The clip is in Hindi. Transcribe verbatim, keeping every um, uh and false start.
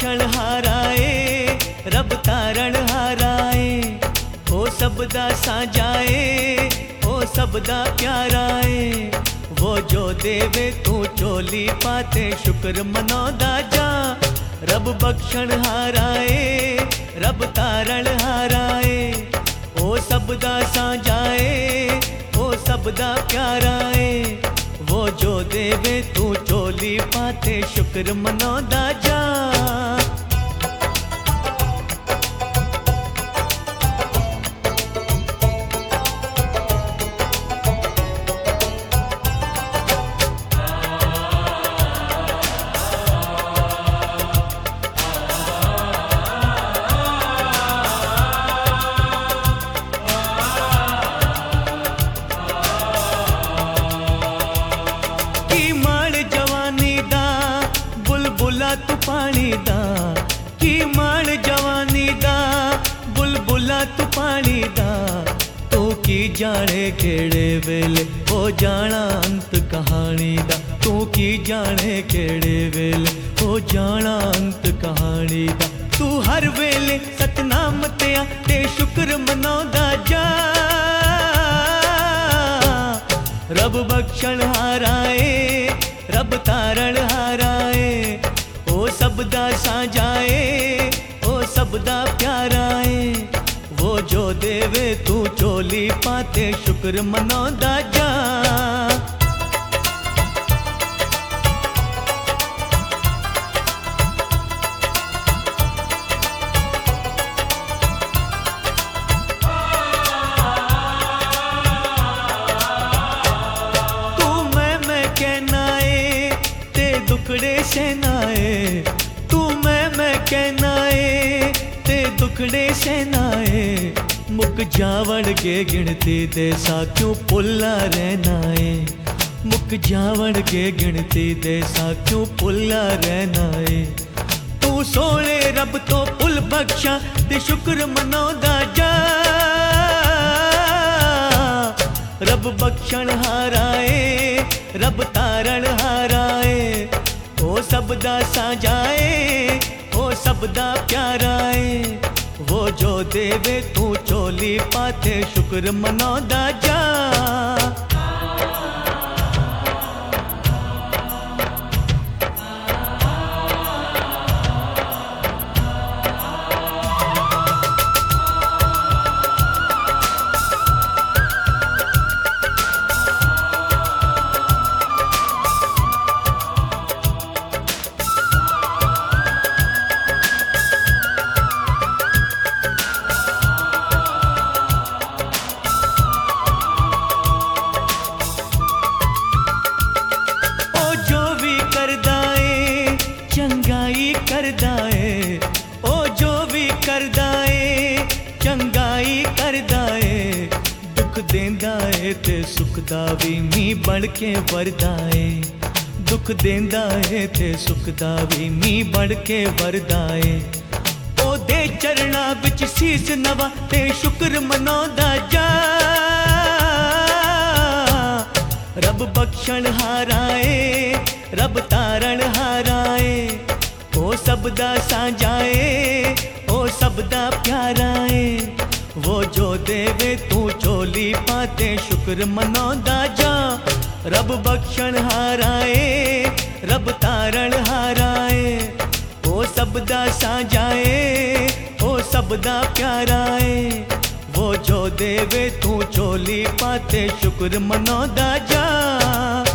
बख्शण हाराए रब तारण हाराए, ओ सबदा साजाए ओ सबदा प्याराए। वो जो देवे तू चोली पाते शुक्र मनौदा जा। रब बख्शण हाराए रब तारण हाराए, ओ सबदा साजाए ओ सबदा प्याराए। वो जो देवे तू चोली पाते शुक्र मनौदा जा। तू पानी दा की मान जवानी दा, बुलबुला तू पानी दा। तू की जाने केड़े वेले हो जाना अंत कहानी दा, तू की जाने केड़े वेले हो जाना अंत कहानी दा। तू हर वेले सतनाम तेया ते शुक्र मनौदा जा। रब बख्शण हाराए रब तारण हाराए, ओ सबदा साजाए ओ सबदा प्याराए। वो जो देवे तू चोली पाते शुक्र मनौदा जा। तू मैं मैं कहना है ते दुखड़े सहनाए, तू मैं मैं कहना है ते दुखड़े सहनाए। मुक जावण के गिनती दे सा क्यों पुल्ला रहना है, मुक जावण के गिनती दे सा क्यों पुल्ला रहना है। तू सोने रब तो पुल बख्शा ते शुक्र मनौदा जा। रब बख्शण हाराए रब तारण हाराए, ओ सबदा साजाए ओ सबदा प्याराए। वो जो देवे तू चोली पाते शुक्र मनौदा जा। चंगाई करदा है ओ जो भी करदा है, चंगाई करदा है। दुख देंदा है ते सुख दा भी मी बन के वरदा है, दुख देंदा है ते सुख दा भी मी बन के वरदा है। ओ दे चरणा विच सीस नवा ते शुक्र मनौदा जा। रब बख्शण हाराए रब तारण हाराए, ओ सबदा साजाए ओ सबदा प्याराए। वो जो देवे तू चोली पाते शुक्र मनौदा जा। रब बख्शण हाराए रब तारण हाराए, ओ सबदा साजाए ओ सबदा प्याराए। वो जो देवे तू चोली पाते शुक्र मनौदा जा।